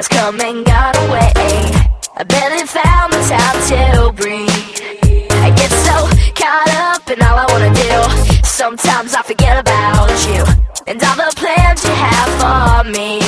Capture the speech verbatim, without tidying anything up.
has come and gone away. I barely found the time to breathe. I get so caught up in all I wanna do. Sometimes I forget about you and all the plans you have for me.